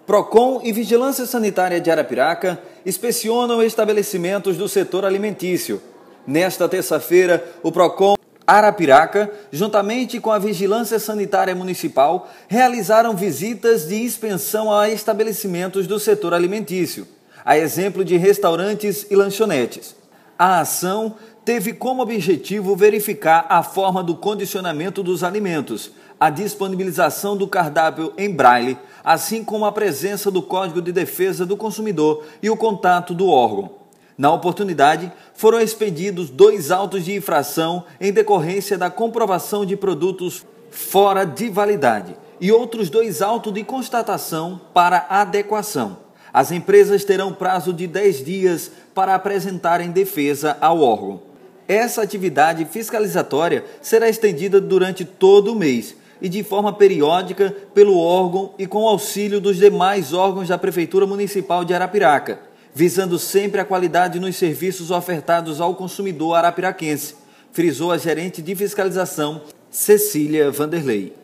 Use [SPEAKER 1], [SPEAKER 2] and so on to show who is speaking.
[SPEAKER 1] Procon e Vigilância Sanitária de Arapiraca inspecionam estabelecimentos do setor alimentício. Nesta terça-feira, o Procon Arapiraca, juntamente com a Vigilância Sanitária Municipal, realizaram visitas de inspeção a estabelecimentos do setor alimentício, a exemplo de restaurantes e lanchonetes. A ação teve como objetivo verificar a forma do condicionamento dos alimentos, a disponibilização do cardápio em braille, assim como a presença do Código de Defesa do Consumidor e o contato do órgão. Na oportunidade, foram expedidos 2 autos de infração em decorrência da comprovação de produtos fora de validade e outros 2 autos de constatação para adequação. As empresas terão prazo de 10 dias para apresentarem defesa ao órgão. Essa atividade fiscalizatória será estendida durante todo o mês e de forma periódica pelo órgão e com auxílio dos demais órgãos da Prefeitura Municipal de Arapiraca, visando sempre a qualidade nos serviços ofertados ao consumidor arapiraquense, frisou a gerente de fiscalização, Cecília Vanderlei.